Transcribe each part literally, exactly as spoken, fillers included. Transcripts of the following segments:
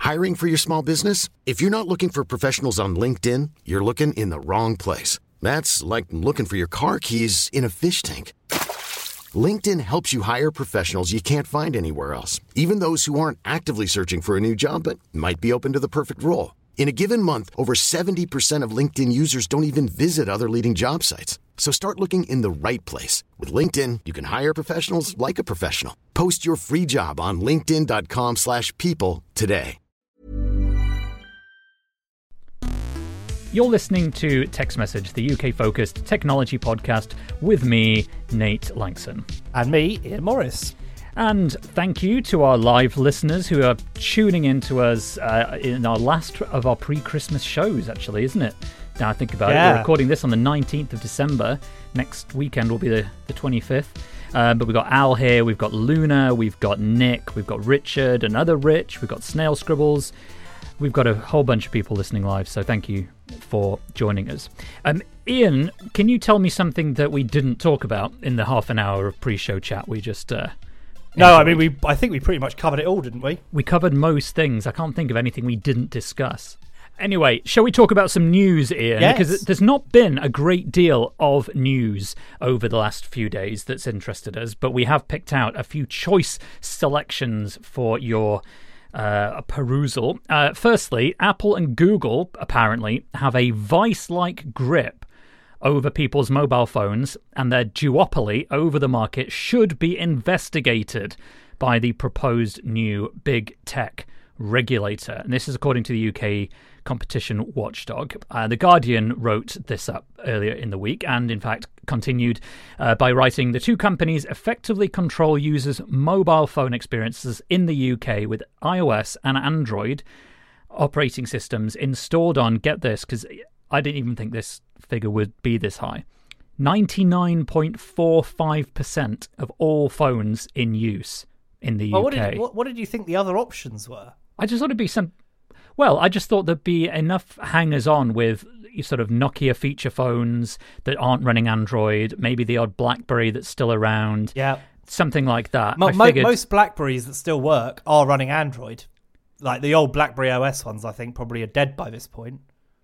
Hiring for your small business? If you're not looking for professionals on LinkedIn, you're looking in the wrong place. That's like looking for your car keys in a fish tank. LinkedIn helps you hire professionals you can't find anywhere else, even those who aren't actively searching for a new job but might be open to the perfect role. In a given month, over seventy percent of LinkedIn users don't even visit other leading job sites. So start looking in the right place. With LinkedIn, you can hire professionals like a professional. Post your free job on linkedin.com slash people today. You're listening to Text Message, the U K-focused technology podcast with me, Nate Langson. And me, Ian Morris. And thank you to our live listeners who are tuning in to us uh, in our last of our pre-Christmas shows, actually, isn't it? Now I think about yeah. it, we're recording this on the nineteenth of December. Next weekend will be the, the twenty-fifth. Um, but we've got Al here, we've got Luna, we've got Nick, we've got Richard, another Rich, we've got Snail Scribbles. We've got a whole bunch of people listening live, so thank you for joining us. Um, Ian, can you tell me something that we didn't talk about in the half an hour of pre-show chat we just uh, No, I mean, we. I think we pretty much covered it all, didn't we? We covered most things. I can't think of anything we didn't discuss. Anyway, shall we talk about some news, Ian? Yes. Because there's not been a great deal of news over the last few days that's interested us, but we have picked out a few choice selections for your uh, perusal. Uh, firstly, Apple and Google apparently have a vice-like grip over people's mobile phones, and their duopoly over the market should be investigated by the proposed new big tech regulator. And this is according to the U K competition watchdog. Uh, the Guardian wrote this up earlier in the week and, in fact, continued uh, by writing, the two companies effectively control users' mobile phone experiences in the U K with iOS and Android operating systems installed on, get this, because I didn't even think this figure would be this high, ninety-nine point four five percent of all phones in use in the well, U K. What did, what, what did you think the other options were? I just thought it'd be some... Well, I just thought there'd be enough hangers-on with sort of Nokia feature phones that aren't running Android, maybe the odd BlackBerry that's still around, yeah, something like that. Mo- I figured... Most BlackBerries that still work are running Android. Like the old BlackBerry O S ones, I think, probably are dead by this point.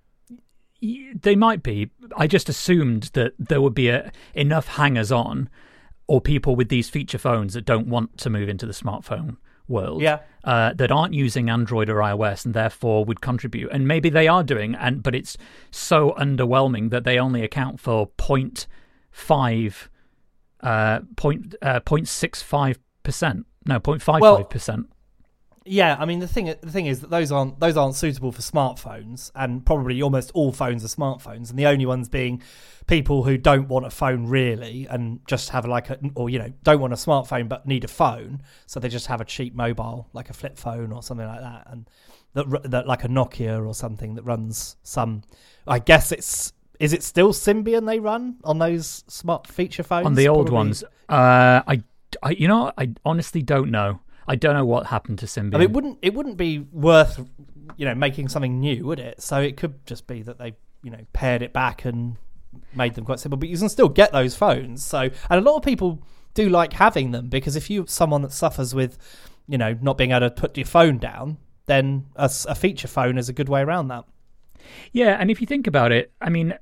They might be. I just assumed that there would be a, enough hangers-on or people with these feature phones that don't want to move into the smartphone world, yeah. uh, that aren't using Android or iOS and therefore would contribute. And maybe they are doing, and but it's so underwhelming that they only account for zero point five, uh, point, uh, zero point six five percent. No, zero point five five percent. Well, yeah, I mean the thing the thing is that those aren't those aren't suitable for smartphones, and probably almost all phones are smartphones, and the only ones being people who don't want a phone really and just have like a, or you know, don't want a smartphone but need a phone, so they just have a cheap mobile like a flip phone or something like that, and that, that like a Nokia or something that runs some. I guess it's is it still Symbian they run on those smart feature phones on the old probably? ones? Uh, I, I you know I honestly don't know. I don't know what happened to Symbian. I mean, it wouldn't it wouldn't be worth, you know, making something new, would it? So it could just be that they, you know, pared it back and made them quite simple. But you can still get those phones. So, and a lot of people do like having them because if you're someone that suffers with, you know, not being able to put your phone down, then a, a feature phone is a good way around that. Yeah, and if you think about it, I mean,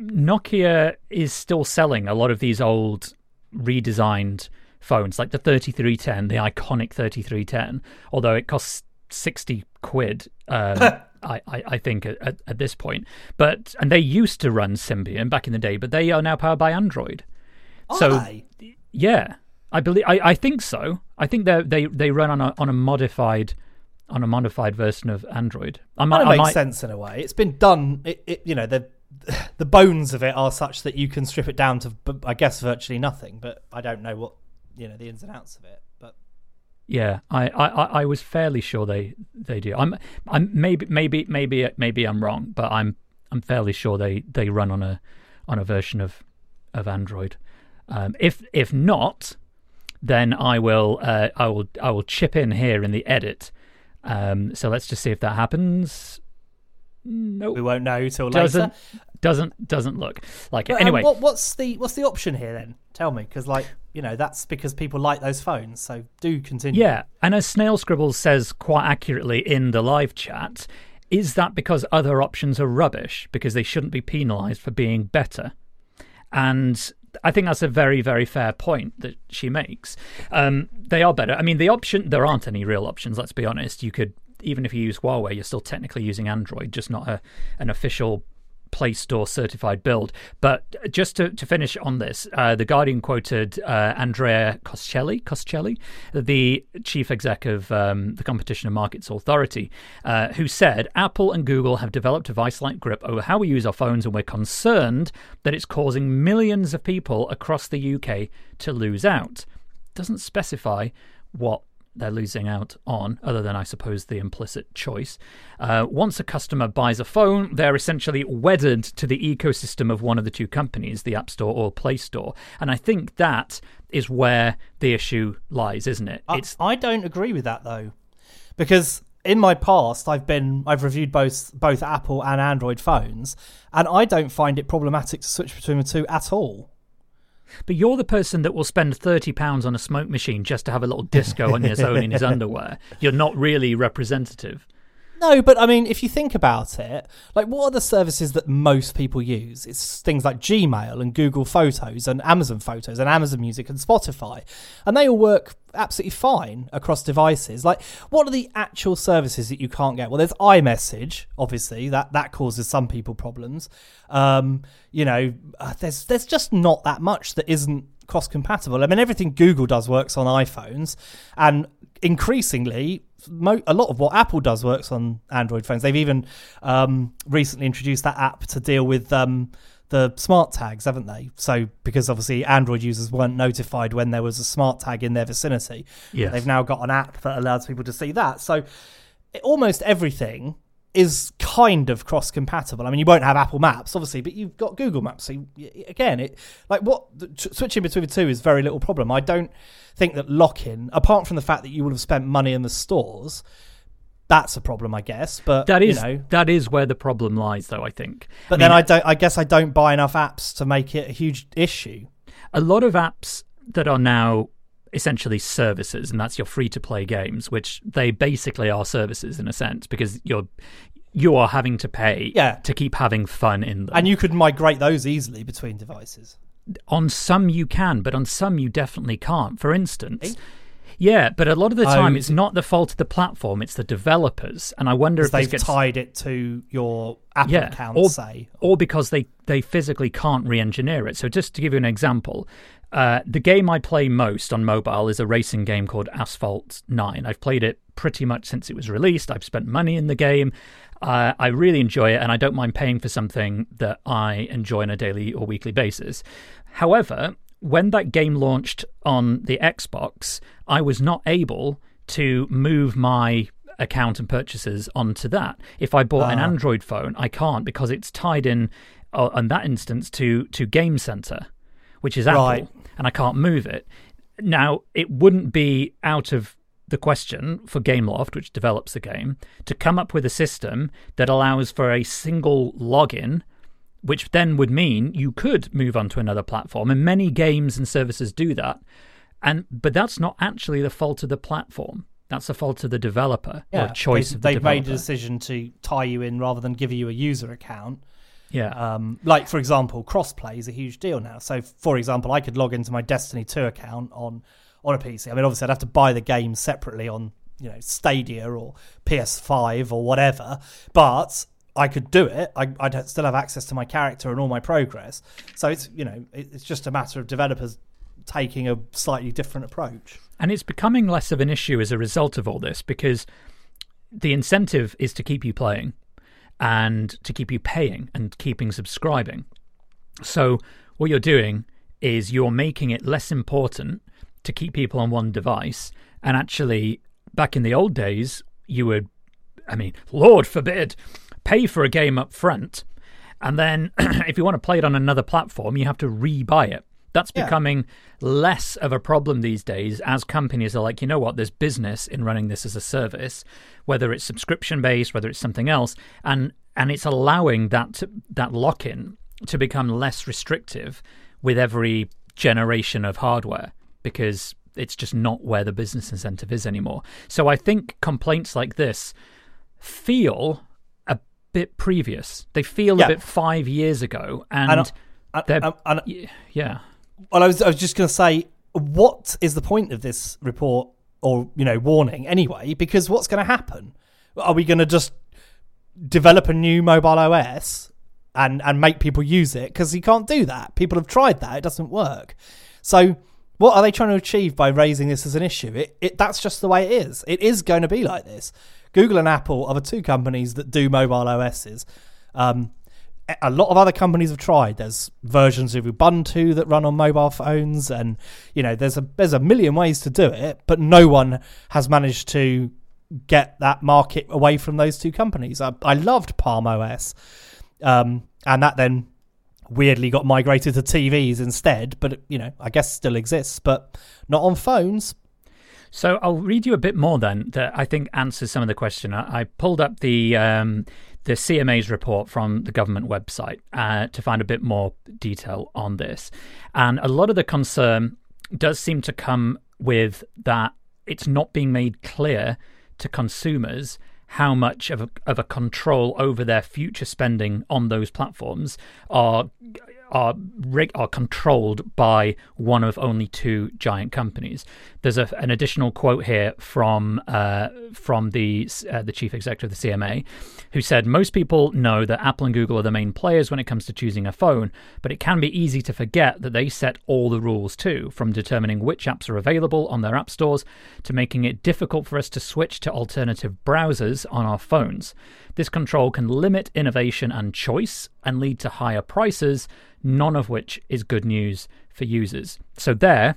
Nokia is still selling a lot of these old redesigned phones, like the thirty-three ten, the iconic thirty-three ten, although it costs sixty quid, um, I, I, I think, at, at this point. But and they used to run Symbian back in the day, but they are now powered by Android. Are so, they? Yeah, I believe, I, I think so. I think they they they run on a on a modified on a modified version of Android. I might, That I makes might, sense in a way. It's been done. It, it you know the the bones of it are such that you can strip it down to, I guess, virtually nothing. But I don't know what. You know the ins and outs of it, but yeah, I, I, I was fairly sure they, they do. I'm I'm maybe maybe maybe maybe I'm wrong, but I'm I'm fairly sure they, they run on a on a version of of Android. Um, if if not, then I will uh, I will I will chip in here in the edit. Um, so let's just see if that happens. Nope. We won't know till doesn't, later. Doesn't doesn't look like it. But, anyway, um, what, what's the what's the option here then? Tell me, because like you know that's because people like those phones. So do continue. Yeah, and as Snail Scribbles says quite accurately in the live chat, is that because other options are rubbish because they shouldn't be penalised for being better? And I think that's a very, very fair point that she makes. Um, they are better. I mean, the option there aren't any real options. Let's be honest. You could. Even if you use Huawei, you're still technically using Android, just not a an official Play Store certified build. But just to, to finish on this, uh, The Guardian quoted uh, Andrea Coscelli, Coscelli, the chief exec of um, the Competition and Markets Authority, uh, who said, Apple and Google have developed a vice-like grip over how we use our phones, and we're concerned that it's causing millions of people across the U K to lose out. Doesn't specify what they're losing out on, other than, I suppose, the implicit choice. Uh, once a customer buys a phone, they're essentially wedded to the ecosystem of one of the two companies, the App Store or Play Store. And I think that is where the issue lies, isn't it? I, It's I don't agree with that, though, because in my past, I've been I've reviewed both both Apple and Android phones, and I don't find it problematic to switch between the two at all. But you're the person that will spend thirty pounds on a smoke machine just to have a little disco on his own in his underwear. You're not really representative. No, but I mean, if you think about it, like what are the services that most people use? It's things like Gmail and Google Photos and Amazon Photos and Amazon Music and Spotify. And they all work absolutely fine across devices. Like, what are the actual services that you can't get? Well, there's iMessage, obviously. That that causes some people problems. Um, you know, uh, there's there's just not that much that isn't cross-compatible. I mean, everything Google does works on iPhones, and increasingly, mo- a lot of what Apple does works on Android phones. They've even um, recently introduced that app to deal with um, the smart tags, haven't they? So, because obviously Android users weren't notified when there was a smart tag in their vicinity, yes. They've now got an app that allows people to see that. So, it, almost everything is kind of cross-compatible. I mean, you won't have Apple Maps, obviously, but you've got Google Maps. So, you, again, it like what switching between the two is very little problem. I don't think that lock-in, apart from the fact that you would have spent money in the stores, that's a problem, I guess. But that is you know, that is where the problem lies, though. I think. But I then mean, I don't. I guess I don't buy enough apps to make it a huge issue. A lot of apps that are now essentially services, and that's your free-to-play games, which they basically are services in a sense, because you're you are having to pay yeah. to keep having fun in them. And you could migrate those easily between devices. On some you can, but on some you definitely can't. For instance, eh? yeah, but a lot of the time oh, it's not the fault of the platform, it's the developers. And I wonder if they've this gets... tied it to your Apple yeah, account, or, say. Or because they, they physically can't re-engineer it. So just to give you an example, uh, the game I play most on mobile is a racing game called Asphalt nine. I've played it pretty much since it was released. I've spent money in the game. Uh, I really enjoy it, and I don't mind paying for something that I enjoy on a daily or weekly basis. However, when that game launched on the Xbox, I was not able to move my account and purchases onto that. If I bought uh. an Android phone, I can't, because it's tied in, uh, in that instance, to, to Game Center, which is Apple, right. and I can't move it. Now, it wouldn't be out of the question for Gameloft, which develops the game, to come up with a system that allows for a single login, which then would mean you could move on to another platform, and many games and services do that. And but that's not actually the fault of the platform. That's the fault of the developer, yeah, or choice they, of the they've developer. They've made a decision to tie you in rather than give you a user account. Yeah. Um, like, for example, crossplay is a huge deal now. So, for example, I could log into my Destiny two account on on a P C. I mean, obviously, I'd have to buy the game separately on, you know, Stadia or P S five or whatever, but I could do it. I, I'd still have access to my character and all my progress. So it's, you know, it's just a matter of developers taking a slightly different approach. And it's becoming less of an issue as a result of all this, because the incentive is to keep you playing and to keep you paying and keeping subscribing. So what you're doing is you're making it less important to keep people on one device. And actually, back in the old days, you would, I mean, Lord forbid, pay for a game up front. And then if you want to play it on another platform, you have to re-buy it. That's Yeah. becoming less of a problem these days as companies are like, you know what, there's business in running this as a service, whether it's subscription-based, whether it's something else, and and it's allowing that to, that lock-in to become less restrictive with every generation of hardware, because it's just not where the business incentive is anymore. So I think complaints like this feel a bit previous. They feel Yeah. a bit five years ago, and, And, uh, they're and, and, y- yeah. well, I was I was just going to say, what is the point of this report or you know warning anyway? Because what's going to happen? Are we going to just develop a new mobile O S and and make people use it? Because you can't do that. People have tried that; it doesn't work. So, what are they trying to achieve by raising this as an issue? It, it that's just the way it is. It is going to be like this. Google and Apple are the two companies that do mobile O Ss. Um, a lot of other companies have tried. There's versions of Ubuntu that run on mobile phones, and you know there's a there's a million ways to do it, but no one has managed to get that market away from those two companies. I, I loved Palm O S, um, and that then weirdly got migrated to T Vs instead. But you know, I guess still exists, but not on phones. So I'll read you a bit more then that I think answers some of the question. I, I pulled up the um, the C M A's report from the government website uh, to find a bit more detail on this. And a lot of the concern does seem to come with that it's not being made clear to consumers how much of a, of a control over their future spending on those platforms are are are controlled by one of only two giant companies. There's a, an additional quote here from uh, from the uh, the chief executive of the C M A, who said, "Most people know that Apple and Google are the main players when it comes to choosing a phone, but it can be easy to forget that they set all the rules too, from determining which apps are available on their app stores to making it difficult for us to switch to alternative browsers on our phones. This control can limit innovation and choice and lead to higher prices, none of which is good news for users." So there,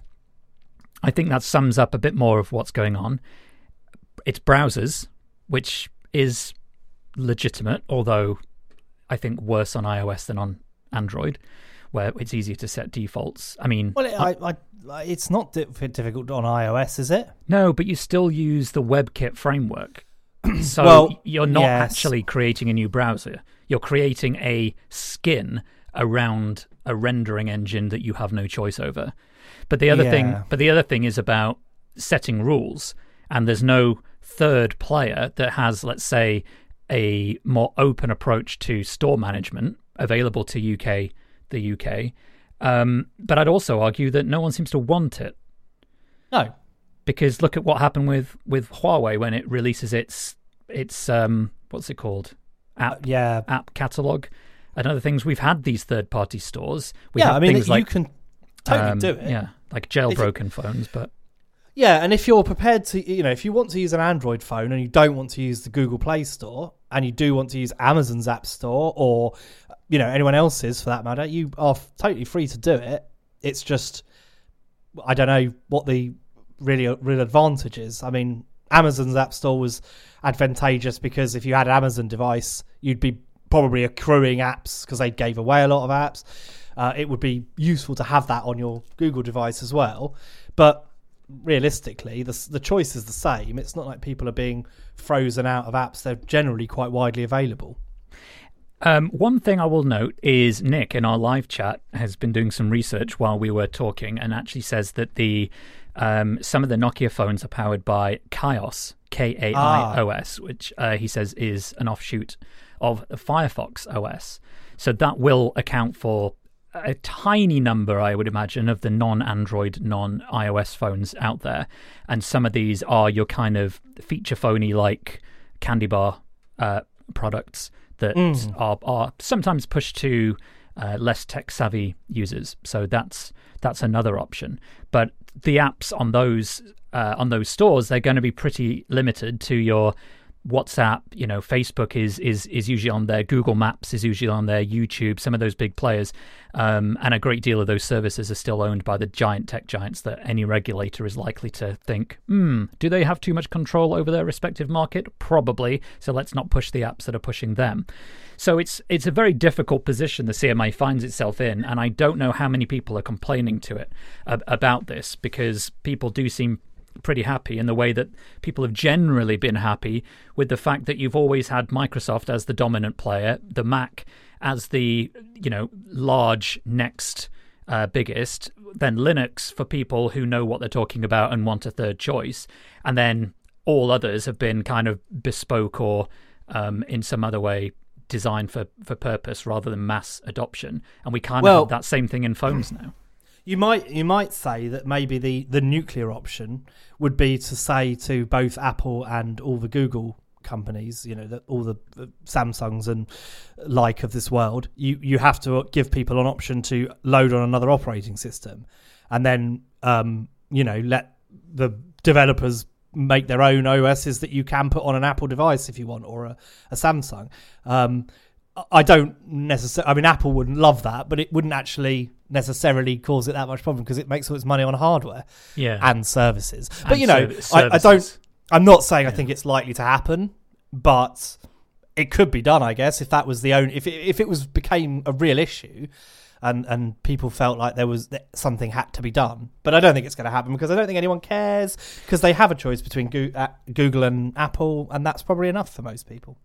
I think that sums up a bit more of what's going on. It's browsers, which is legitimate, although I think worse on iOS than on Android, where it's easier to set defaults. I mean... Well, it, I, I, it's not difficult on iOS, is it? No, but you still use the WebKit framework. So well, you're not yes. actually creating a new browser. You're creating a skin around a rendering engine that you have no choice over. But the other yeah. thing, but the other thing is about setting rules, and there's no third player that has, let's say, a more open approach to store management available to U K, the U K. Um, but I'd also argue that no one seems to want it. No. Because look at what happened with, with Huawei when it releases its its um what's it called app uh, yeah app catalog and other things. We've had these third party stores. We yeah, have I mean things you like, can totally um, do it. Yeah, like jailbroken phones, but yeah, and if you're prepared to, you know, if you want to use an Android phone and you don't want to use the Google Play Store and you do want to use Amazon's App Store or you know anyone else's for that matter, you are f- totally free to do it. It's just I don't know what the really real advantage is. I mean, Amazon's App Store was advantageous because if you had an Amazon device, you'd be probably accruing apps because they gave away a lot of apps. Uh, it would be useful to have that on your Google device as well. But realistically, the, the choice is the same. It's not like people are being frozen out of apps. They're generally quite widely available. Um, one thing I will note is Nick in our live chat has been doing some research while we were talking and actually says that the um, some of the Nokia phones are powered by Kaios, K A I O S, ah. which uh, he says is an offshoot of the Firefox O S. So that will account for a tiny number, I would imagine, of the non-Android, non-iOS phones out there. And some of these are your kind of feature phony like candy bar uh, products that mm. are, are sometimes pushed to uh, less tech-savvy users. So that's that's another option. But the apps on those uh, on those stores, they're going to be pretty limited to your WhatsApp, you know, Facebook is is is usually on there. Google Maps is usually on there. YouTube, some of those big players, um, and a great deal of those services are still owned by the giant tech giants that any regulator is likely to think, hmm, do they have too much control over their respective market? Probably. So let's not push the apps that are pushing them. So it's it's a very difficult position the C M A finds itself in, and I don't know how many people are complaining to it uh, about this, because people do seem pretty happy in the way that people have generally been happy with the fact that you've always had Microsoft as the dominant player, the Mac as the, you know, large next uh, biggest, then Linux for people who know what they're talking about and want a third choice, and then all others have been kind of bespoke or um, in some other way designed for, for purpose rather than mass adoption. And we kind of well, have that same thing in phones now. You might you might say that maybe the, the nuclear option would be to say to both Apple and all the Google companies, you know, that all the Samsungs and like of this world, you, you have to give people an option to load on another operating system, and then um, you know, let the developers make their own O Ss that you can put on an Apple device if you want, or a, a Samsung. Um, I don't necessarily. I mean, Apple wouldn't love that, but it wouldn't actually necessarily cause it that much problem because it makes all its money on hardware, yeah, and services. But and you know, services. I, I don't. I'm not saying yeah. I think it's likely to happen, but it could be done. I guess if that was the only, if it, if it was became a real issue, and and people felt like there was that something had to be done. But I don't think it's going to happen because I don't think anyone cares, because they have a choice between Go- uh, Google and Apple, and that's probably enough for most people.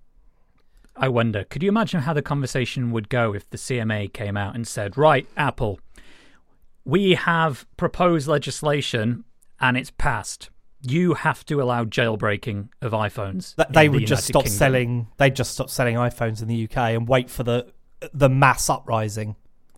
I wonder, could you imagine how the conversation would go if the C M A came out and said, right, Apple, we have proposed legislation and it's passed. You have to allow jailbreaking of iPhones. That they would the just United stop Kingdom. selling. They'd just stop selling iPhones in the U K and wait for the the mass uprising.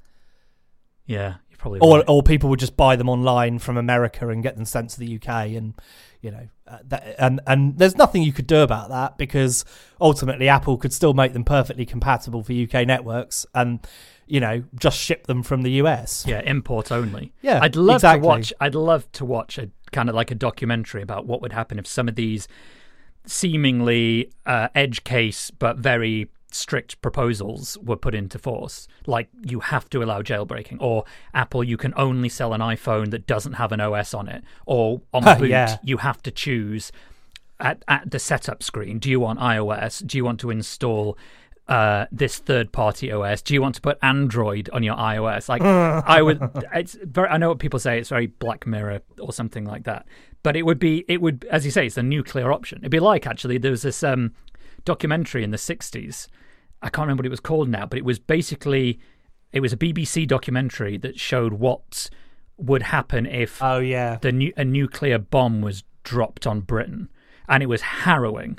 Yeah, you're probably Or right. or people would just buy them online from America and get them sent to the U K, and you know, uh, that, and and there's nothing you could do about that, because ultimately Apple could still make them perfectly compatible for U K networks, and you know, just ship them from the U S. Yeah, import only. Yeah, I'd love exactly. to watch. I'd love to watch a kind of like a documentary about what would happen if some of these seemingly uh, edge case but very strict proposals were put into force. Like, you have to allow jailbreaking, or Apple, you can only sell an iPhone that doesn't have an O S on it, or on boot, yeah. you have to choose at, at the setup screen, do you want iOS? Do you want to install uh, this third-party O S? Do you want to put Android on your iOS? Like, I would, it's very, I know what people say, it's very Black Mirror or something like that, but it would be, it would, as you say, it's a nuclear option. It'd be like, actually, there was this um, documentary in the sixties. I can't remember what it was called now, but it was basically, it was a B B C documentary that showed what would happen if Oh yeah, the nu- a nuclear bomb was dropped on Britain, and it was harrowing.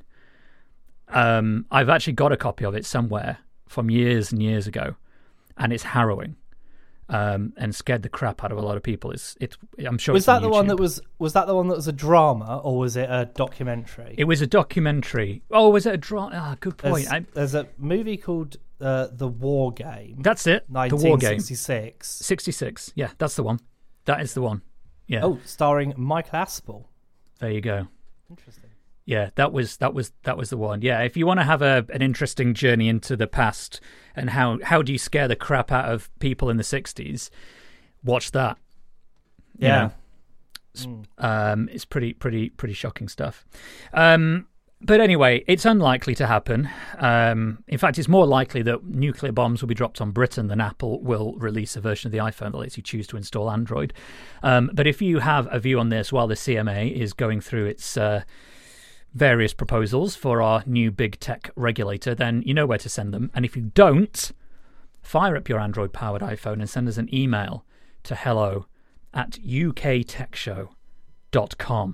Um, I've actually got a copy of it somewhere from years and years ago, and it's harrowing, um, and scared the crap out of a lot of people. It's, it's. I'm sure. was it's that on the one YouTube. that was was that the one that was a drama, or was it a documentary? It was a documentary. Oh, was it a drama? Ah, good point. There's, I, there's a movie called uh, The War Game. that's it. The War nineteen Game. sixty-six. sixty-six. Yeah, that's the one. That is the one. Yeah. Oh, starring Michael Aspel. There you go. Interesting. Yeah, that was that was that was the one. Yeah, if you want to have a an interesting journey into the past and how how do you scare the crap out of people in the sixties, watch that. You Yeah. know, it's, um, it's pretty pretty pretty shocking stuff. Um, but anyway, it's unlikely to happen. Um, in fact, it's more likely that nuclear bombs will be dropped on Britain than Apple will release a version of the iPhone that lets you choose to install Android. Um, but if you have a view on this while the C M A is going through its uh, various proposals for our new big tech regulator, then you know where to send them. And if you don't, fire up your Android-powered iPhone and send us an email to hello at u k tech show dot com.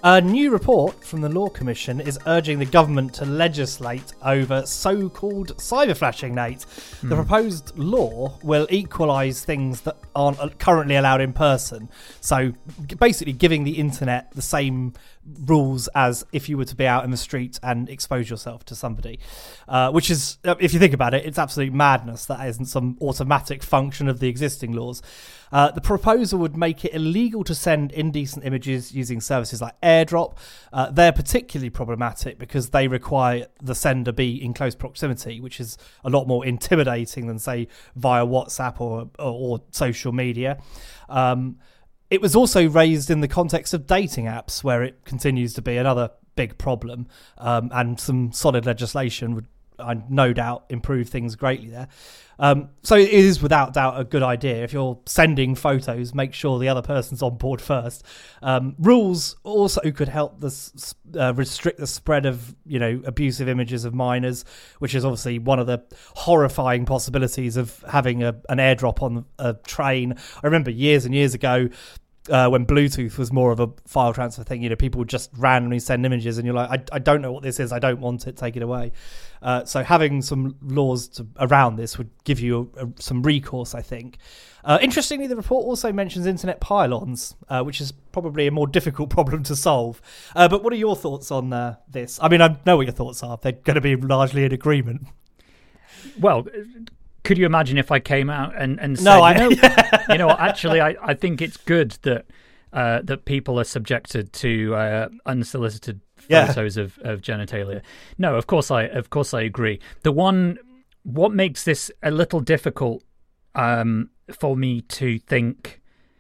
A new report from the Law Commission is urging the government to legislate over so-called cyber flashing, Nate. Mm. The proposed law will equalise things that aren't currently allowed in person. So basically giving the internet the same rules as if you were to be out in the street and expose yourself to somebody, uh, which is, if you think about it, it's absolute madness. That isn't some automatic function of the existing laws. Uh, the proposal would make it illegal to send indecent images using services like AirDrop. Uh, they're particularly problematic because they require the sender be in close proximity, which is a lot more intimidating than, say, via WhatsApp or or, or social media. Um, it was also raised in the context of dating apps, where it continues to be another big problem, um, and some solid legislation would, I no doubt, improve things greatly there. Um, so it is without doubt a good idea. If you're sending photos, make sure the other person's on board first. Um, rules also could help this, uh, restrict the spread of, you know, abusive images of minors, which is obviously one of the horrifying possibilities of having a, an AirDrop on a train. I remember years and years ago, Uh, when Bluetooth was more of a file transfer thing, you know, people would just randomly send images and you're like, I, I don't know what this is, I don't want it, take it away. Uh, so having some laws to, around this would give you a, a, some recourse, I think. Uh, interestingly, the report also mentions internet pylons, uh, which is probably a more difficult problem to solve. Uh, but what are your thoughts on uh, this? I mean, I know what your thoughts are. They're going to be largely in agreement. Well, could you imagine if I came out and, and said, no, I, you, know, you know, actually, I, I think it's good that uh, that people are subjected to uh, unsolicited photos yeah. of, of genitalia. No, of course I of course I agree. The one, what makes this a little difficult um, for me to think,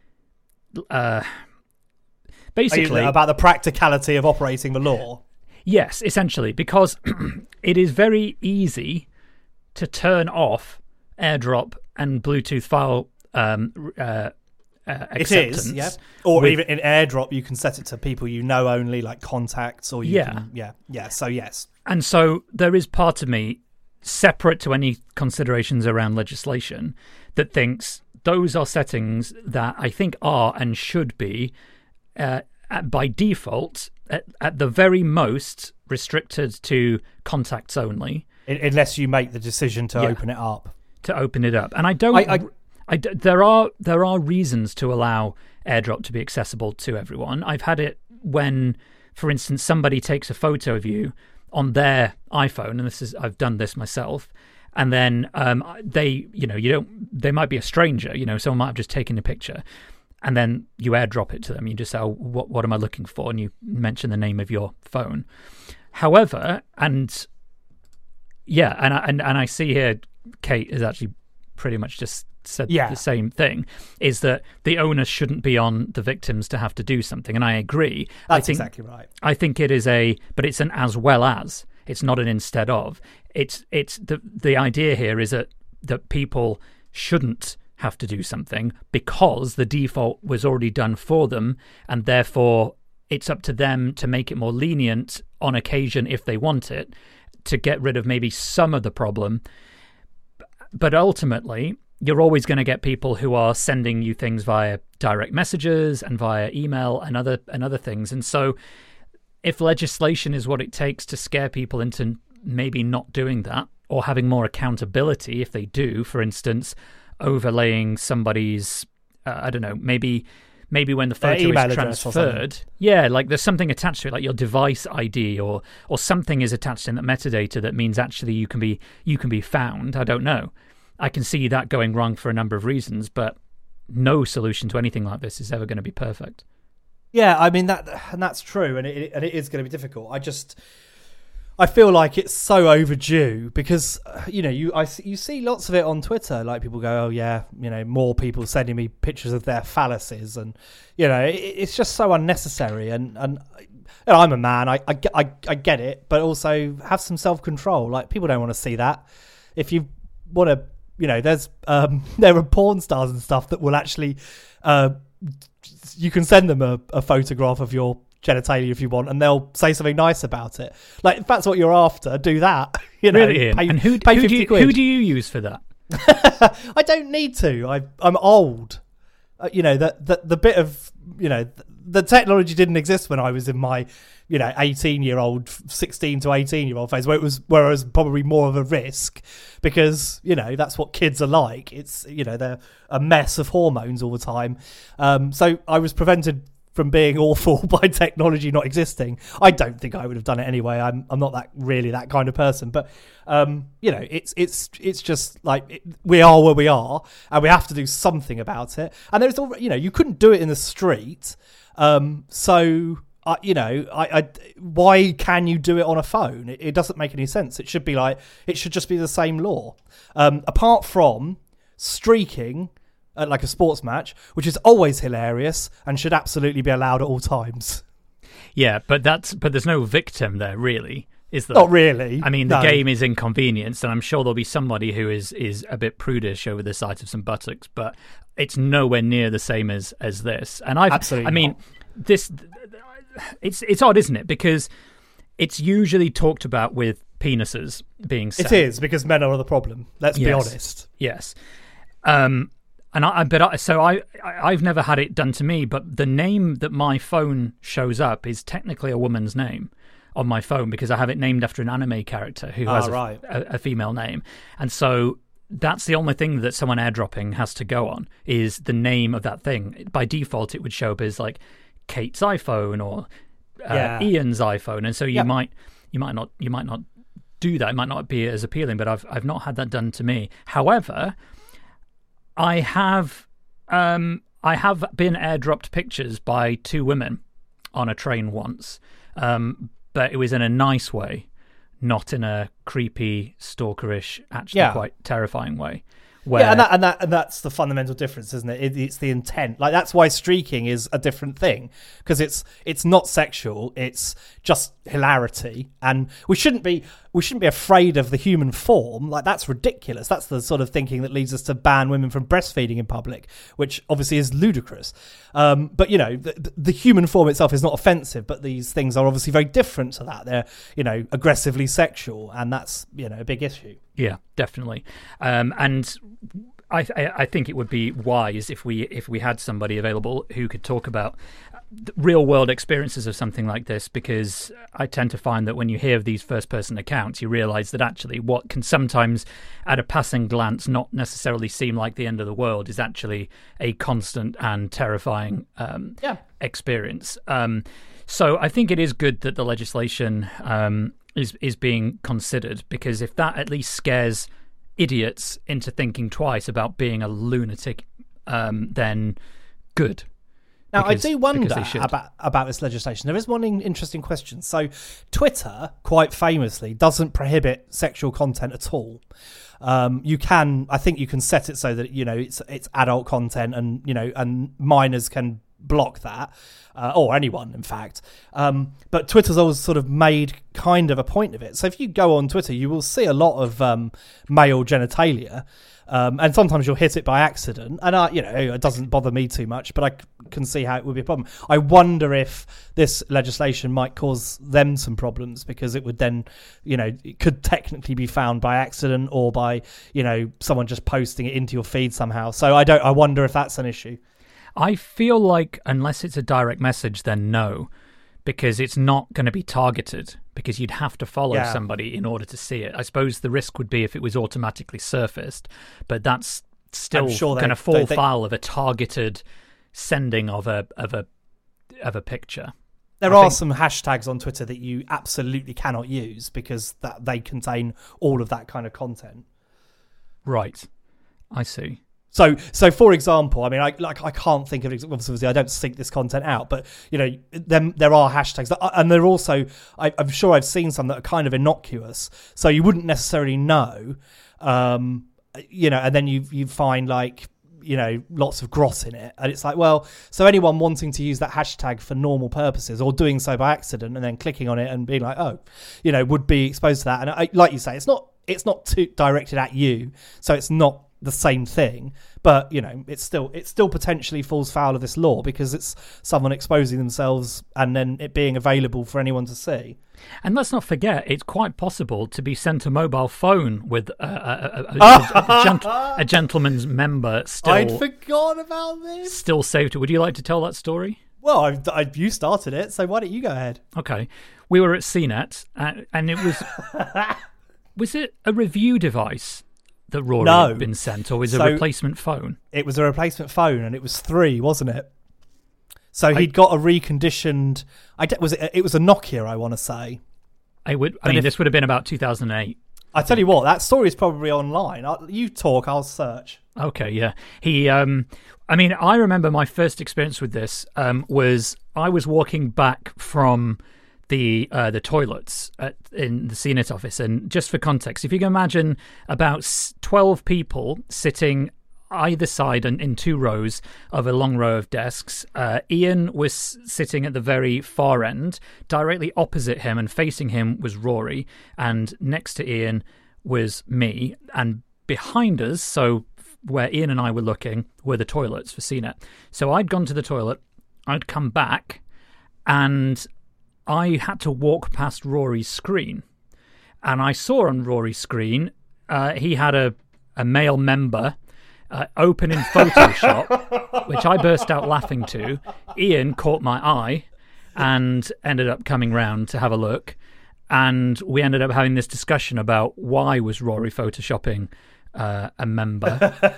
uh, basically, about the practicality of operating the law. Yes, essentially, because it is very easy to turn off AirDrop and Bluetooth file um, uh, uh, acceptance. It is, yeah. Or with, even in AirDrop, you can set it to people you know only, like contacts, or you yeah. can, yeah, yeah. So yes, and so there is part of me, separate to any considerations around legislation, that thinks those are settings that I think are and should be, uh, at, by default, at, at the very most, restricted to contacts only, unless you make the decision to yeah. open it up. To open it up, and I don't. I, I, I, there are there are reasons to allow AirDrop to be accessible to everyone. I've had it when, for instance, somebody takes a photo of you on their iPhone, and this is I've done this myself, and then um, they, you know, you don't. They might be a stranger, you know, someone might have just taken a picture, and then you AirDrop it to them. You just say, oh, "What what am I looking for?" and you mention the name of your phone. However, and yeah, and I, and and I see here, Kate has actually pretty much just said yeah. the same thing, is that the onus shouldn't be on the victims to have to do something. And I agree. That's I think, exactly right. I think it is a, but it's an as well as. It's not an instead of. It's it's the the idea here is that, that people shouldn't have to do something because the default was already done for them, and therefore it's up to them to make it more lenient on occasion if they want it, to get rid of maybe some of the problem. But ultimately, you're always going to get people who are sending you things via direct messages and via email and other and other things. And so if legislation is what it takes to scare people into maybe not doing that, or having more accountability if they do, for instance, overlaying somebody's, uh, I don't know, maybe... Maybe when the photo is transferred, yeah, like there's something attached to it, like your device I D, or or something is attached in that metadata that means actually you can be you can be found. I don't know. I can see that going wrong for a number of reasons, but no solution to anything like this is ever going to be perfect. Yeah, I mean that, and that's true, and it and it is going to be difficult. I just. I feel like it's so overdue because, you know, you I, you see lots of it on Twitter. Like people go, oh, yeah, you know, more people sending me pictures of their phalluses. And, you know, it, it's just so unnecessary. And, and, and I'm a man. I, I, I, I get it. But also have some self-control. Like people don't want to see that. If you want to, you know, there's um, there are porn stars and stuff that will actually, uh, you can send them a, a photograph of your genitalia if you want, and they'll say something nice about it. Like if that's what you're after, do that. You know, really, pay, and who, pay who, do you, quid. who do you use for that? I don't need to. I, I'm old. Uh, you know, the, the the bit of, you know, the technology didn't exist when I was in my, you know, eighteen year old, sixteen to eighteen year old phase, where it was, where it was probably more of a risk because, you know, that's what kids are like. It's, you know, they're a mess of hormones all the time. Um, so I was prevented from being awful by technology not existing. I don't think I would have done it anyway. I'm I'm not that really that kind of person, but um, you know, it's it's it's just like it, we are where we are, and we have to do something about it. And there's all, you know, you couldn't do it in the street, um, so uh, you know, I, I why can you do it on a phone? It, it doesn't make any sense. It should be like it should just be the same law, um, apart from streaking. At like a sports match, which is always hilarious and should absolutely be allowed at all times. Yeah, but that's but there's no victim there, really, is there? Not really. I mean, the no. game is inconvenienced, and I'm sure there'll be somebody who is is a bit prudish over the sight of some buttocks, but it's nowhere near the same as as this. And I've, Absolutely I mean, not. this it's it's odd, isn't it? Because it's usually talked about with penises being sent. It is because men are the problem. Let's yes. be honest. Yes. Um. And I, but I, so I, I, I've never had it done to me, but the name that my phone shows up is technically a woman's name on my phone because I have it named after an anime character who has oh, a, right. a, a female name. And so that's the only thing that someone airdropping has to go on is the name of that thing. By default, it would show up as like Kate's iPhone or uh, yeah. Ian's iPhone. And so you yep. might, you might not, you might not do that. It might not be as appealing, but I've, I've not had that done to me. However, I have um, I have been airdropped pictures by two women on a train once, um, but it was in a nice way, not in a creepy, stalkerish, actually yeah. quite terrifying way. Where... Yeah, and that, and that and that's the fundamental difference, isn't it? it? It's the intent. Like that's why streaking is a different thing because it's it's not sexual. It's just hilarity, and we shouldn't be we shouldn't be afraid of the human form. Like that's ridiculous. That's the sort of thinking that leads us to ban women from breastfeeding in public, which obviously is ludicrous. Um, but you know, the, the human form itself is not offensive, but these things are obviously very different to that. They're you know aggressively sexual, and that's you know a big issue. Yeah, definitely. Um, and I, I think it would be wise if we if we had somebody available who could talk about real world experiences of something like this, because I tend to find that when you hear of these first person accounts, you realize that actually what can sometimes at a passing glance not necessarily seem like the end of the world is actually a constant and terrifying um, yeah. experience. Um, so I think it is good that the legislation um, is is being considered, because if that at least scares idiots into thinking twice about being a lunatic, um, then good. Now, because, I do wonder about, about this legislation. There is one interesting question. So, Twitter, quite famously, doesn't prohibit sexual content at all. Um, you can, I think, you can set it so that you know it's it's adult content, and you know, and minors can block that, uh, or anyone, in fact. Um, but Twitter's always sort of made kind of a point of it. So, if you go on Twitter, you will see a lot of um, male genitalia. Um, and sometimes you'll hit it by accident, and uh, you know it doesn't bother me too much, but I c- can see how it would be a problem. I wonder if this legislation might cause them some problems, because it would then, you know, it could technically be found by accident or by, you know, someone just posting it into your feed somehow. So I don't. I wonder if that's an issue. I feel like unless it's a direct message, then no, because it's not going to be targeted, because you'd have to follow yeah. somebody in order to see it. I suppose the risk would be if it was automatically surfaced, but that's still sure going to they, fall they, they, foul of a targeted sending of a of a of a picture. There I are think... some hashtags on Twitter that you absolutely cannot use because that they contain all of that kind of content. Right, I see. So, so for example, I mean, I like I can't think of obviously I don't seek this content out, but you know, them there are hashtags that, and they're also I, I'm sure I've seen some that are kind of innocuous, so you wouldn't necessarily know, um, you know, and then you you find like you know lots of grot in it, and it's like, well, so anyone wanting to use that hashtag for normal purposes or doing so by accident and then clicking on it and being like, oh, you know, would be exposed to that, and I, like you say, it's not it's not too directed at you, so it's not the same thing, but you know it's still it still potentially falls foul of this law because it's someone exposing themselves and then it being available for anyone to see. And let's not forget, it's quite possible to be sent a mobile phone with a, a, a, a, a, gent- a gentleman's member still. I'd forgot about this. Still saved. Would you like to tell that story? Well, I, I, you started it, so why don't you go ahead? Okay. We were at C net, uh, and it was... was it a review device that Rory no. had been sent, or was it so a replacement phone? It was a replacement phone, and it was three, wasn't it? So he'd I, got a reconditioned... I de- was it, it was a Nokia, I want to say. I would. I mean, if, this would have been about two thousand eight. I tell you what, that story is probably online. I'll, you talk, I'll search. Okay, yeah. He... um. I mean, I remember my first experience with this um, was I was walking back from the uh, the toilets at, in the C net office. And just for context, if you can imagine about twelve people sitting either side and in two rows of a long row of desks, uh, Ian was sitting at the very far end. Directly opposite him and facing him was Rory. And next to Ian was me. And behind us, so... where Ian and I were looking, were the toilets for C net. So I'd gone to the toilet, I'd come back, and I had to walk past Rory's screen. And I saw on Rory's screen, uh, he had a, a male member uh, open in Photoshop, which I burst out laughing to. Ian caught my eye and ended up coming round to have a look. And we ended up having this discussion about why was Rory Photoshopping Uh, a member,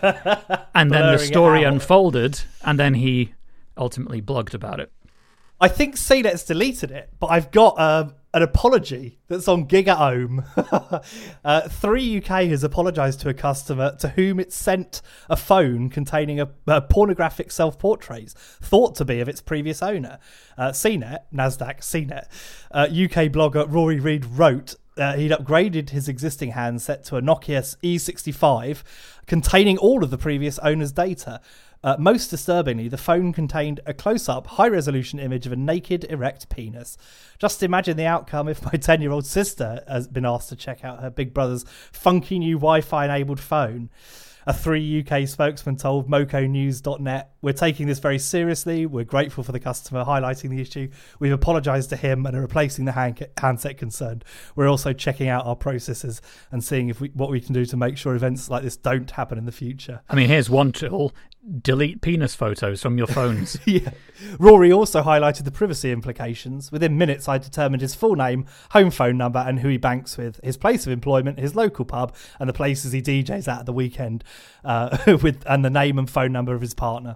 and then the story unfolded, and then he ultimately blogged about it. I think C net's deleted it, but I've got uh, an apology that's on Gigaome. uh, three U K has apologised to a customer to whom it sent a phone containing a, a pornographic self-portraits thought to be of its previous owner. Uh, C net, Nasdaq, C net, uh, U K blogger Rory Reid wrote Uh, he'd upgraded his existing handset to a Nokia E sixty-five containing all of the previous owner's data. Uh, most disturbingly, the phone contained a close-up, high-resolution image of a naked, erect penis. Just imagine the outcome if my ten-year-old sister has been asked to check out her big brother's funky new Wi-Fi-enabled phone. A three U K spokesman told moco news dot net, "We're taking this very seriously. We're grateful for the customer highlighting the issue. We've apologised to him and are replacing the hand- handset concerned. We're also checking out our processes and seeing if we, what we can do to make sure events like this don't happen in the future." I mean, here's one tool. Delete penis photos from your phones. Yeah. Rory also highlighted the privacy implications. Within minutes, I determined his full name, home phone number, and who he banks with, his place of employment, his local pub, and the places he D Js at at the weekend, uh, with and the name and phone number of his partner.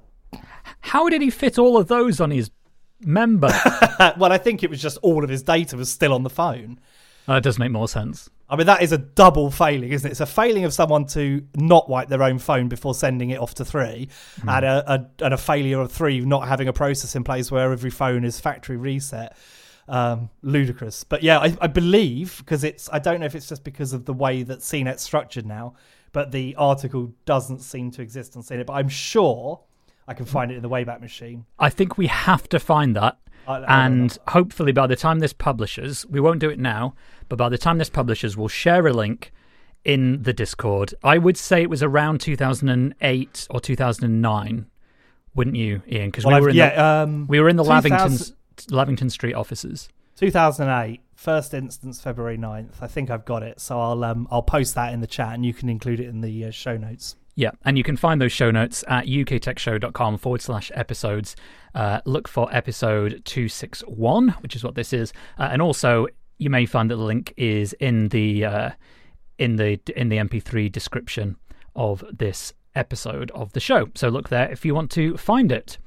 How did he fit all of those on his member? Well, I think it was just all of his data was still on the phone. Oh, that does make more sense. I mean, that is a double failing, isn't it? It's a failing of someone to not wipe their own phone before sending it off to three, mm. and, a, a, and a failure of three not having a process in place where every phone is factory reset. Um, ludicrous. But yeah, I, I believe, because it's, I don't know if it's just because of the way that C net's structured now, but the article doesn't seem to exist on C net, but I'm sure I can find it in the Wayback Machine. I think we have to find that. I, I and hopefully by the time this publishes, we won't do it now, but by the time this publishes, we'll share a link in the Discord. I would say it was around two thousand eight or two thousand nine, wouldn't you, Ian? Because well, we, were in yeah, the, um, we were in the Lavington, Lavington Street offices. two thousand eight, first instance, February ninth. I think I've got it, so I'll um, I'll post that in the chat and you can include it in the uh, show notes. Yeah, and you can find those show notes at uktechshow.com forward slash episodes. Uh, look for episode two sixty-one, which is what this is. Uh, and also, you may find that the link is in the uh, in the in the M P three description of this episode of the show. So look there if you want to find it.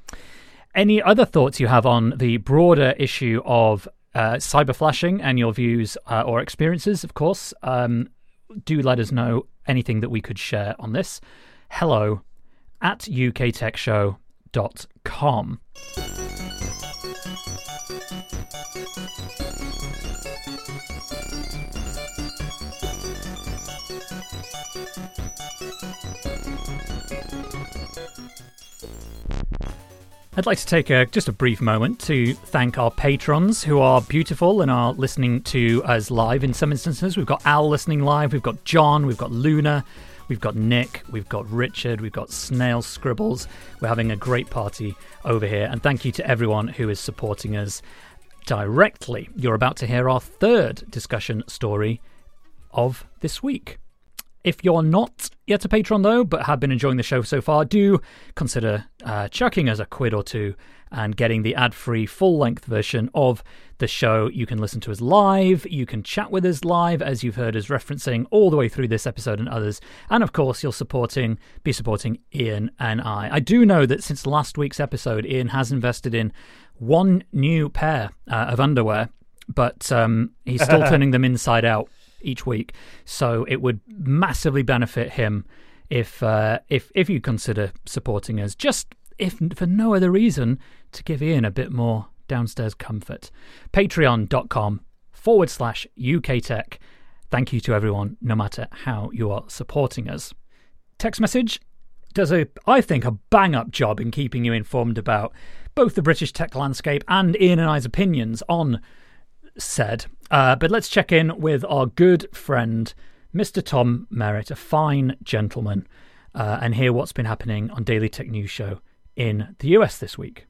Any other thoughts you have on the broader issue of uh, cyber flashing and your views uh, or experiences, of course, um, do let us know anything that we could share on this. Hello at u k tech show dot com. I'd like to take a, just a brief moment to thank our patrons who are beautiful and are listening to us live in some instances. We've got Al listening live, we've got John, we've got Luna, we've got Nick, we've got Richard, we've got Snail Scribbles. We're having a great party over here, and thank you to everyone who is supporting us directly. You're about to hear our third discussion story of this week. If you're not yet a patron, though, but have been enjoying the show so far, do consider uh, chucking us a quid or two and getting the ad-free full-length version of the show. You can listen to us live, you can chat with us live, as you've heard us referencing all the way through this episode and others, and of course you'll supporting be supporting Ian and I. I do know that since last week's episode, Ian has invested in one new pair uh, of underwear, but um, he's still turning them inside out each week, so it would massively benefit him if uh, if if you consider supporting us, just if for no other reason, to give Ian a bit more downstairs comfort. Patreon.com forward slash UK Tech. Thank you to everyone, no matter how you are supporting us. Text message does, a, I think, a bang-up job in keeping you informed about both the British tech landscape and Ian and I's opinions on said. Uh, but let's check in with our good friend, Mister Tom Merritt, a fine gentleman, uh, and hear what's been happening on Daily Tech News Show in the U S this week.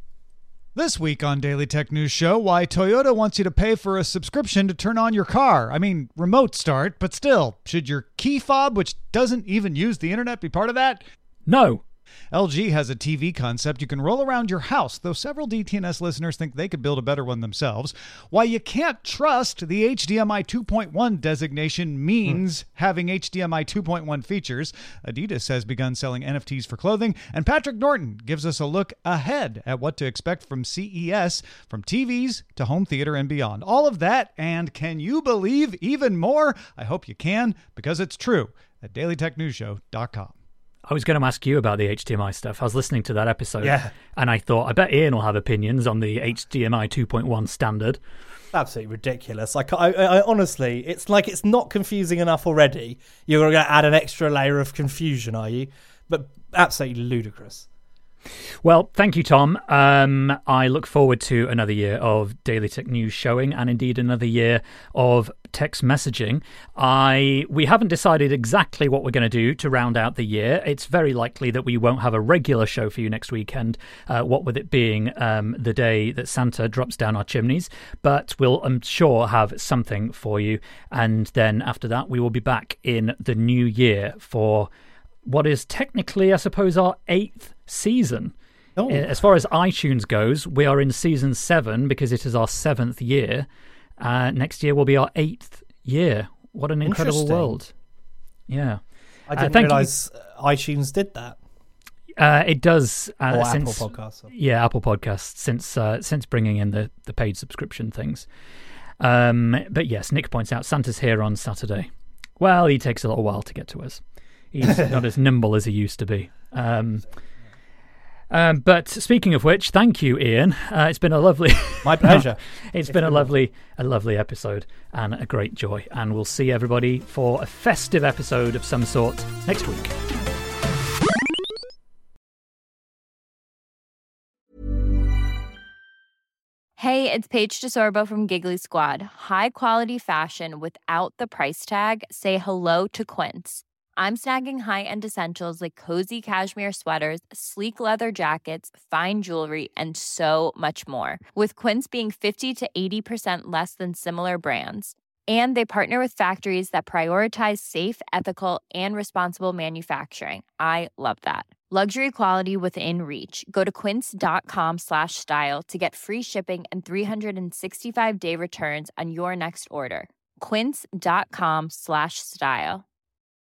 This week on Daily Tech News Show, why Toyota wants you to pay for a subscription to turn on your car. I mean, remote start, but still, should your key fob, which doesn't even use the internet, be part of that? No. L G has a T V concept you can roll around your house, though several D T N S listeners think they could build a better one themselves. Why you can't trust the H D M I two point one designation means hmm. having H D M I two point one features. Adidas has begun selling N F Ts for clothing, and Patrick Norton gives us a look ahead at what to expect from C E S, from T Vs to home theater and beyond. All of that, and can you believe even more? I hope you can, because it's true at daily tech news show dot com. I was going to ask you about the H D M I stuff. I was listening to that episode, yeah. and I thought, I bet Ian will have opinions on the H D M I two point one standard. Absolutely ridiculous. Like, I, I, honestly, it's like it's not confusing enough already. You're going to add an extra layer of confusion, are you? But absolutely ludicrous. Well, thank you, Tom. Um, I look forward to another year of Daily Tech News showing, and indeed another year of text messaging. I we haven't decided exactly what we're going to do to round out the year. It's very likely that we won't have a regular show for you next weekend, uh, what with it being um, the day that Santa drops down our chimneys. But we'll, I'm sure, have something for you. And then after that, we will be back in the new year for what is technically, I suppose, our eighth season. Oh. As far as iTunes goes, we are in season seven because it is our seventh year. Uh, next year will be our eighth year. What an incredible world. Yeah. I didn't uh, realise you. iTunes did that. Uh, it does. Uh, or since, Apple Podcasts. Yeah, Apple Podcasts, since uh, since bringing in the, the paid subscription things. Um, but yes, Nick points out Santa's here on Saturday. Well, he takes a little while to get to us. He's not as nimble as he used to be. Um, um, but speaking of which, thank you, Ian. Uh, it's been a lovely... My pleasure. it's, it's been a lovely, a lovely episode and a great joy. And we'll see everybody for a festive episode of some sort next week. Hey, it's Paige DeSorbo from Giggly Squad. High quality fashion without the price tag. Say hello to Quince. I'm snagging high-end essentials like cozy cashmere sweaters, sleek leather jackets, fine jewelry, and so much more. With Quince being fifty to eighty percent less than similar brands. And they partner with factories that prioritize safe, ethical, and responsible manufacturing. I love that. Luxury quality within reach. Go to quince.com slash style to get free shipping and three sixty-five day returns on your next order. Quince.com slash style.